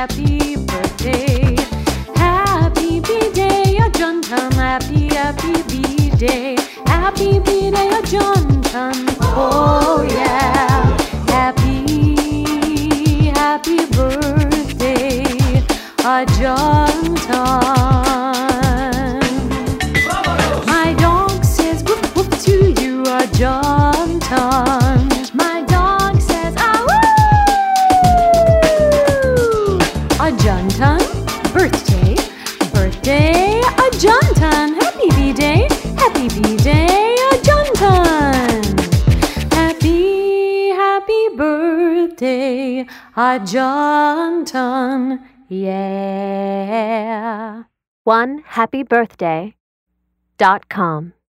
happy birthday. Happy B-Day, Johnton. Happy B-Day. Happy B-Day, Johnton. Oh yeah. Happy birthday, Johnton. My dog says woof woof to you, Johnton. My dog says ah woo. Johnton, birthday, Johnton. Happy B-Day, Johnton. Happy birthday, Johnton. Yeah. OneHappyBirthday.com